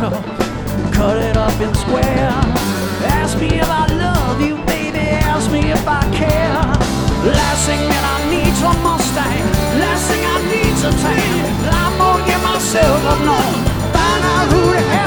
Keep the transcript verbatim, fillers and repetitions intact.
cut it up in square. Ask me if I love you, baby, ask me if I care. Last thing that I need's a Mustang, last thing I need's a tan. I'm gonna get myself up north, find out who the hell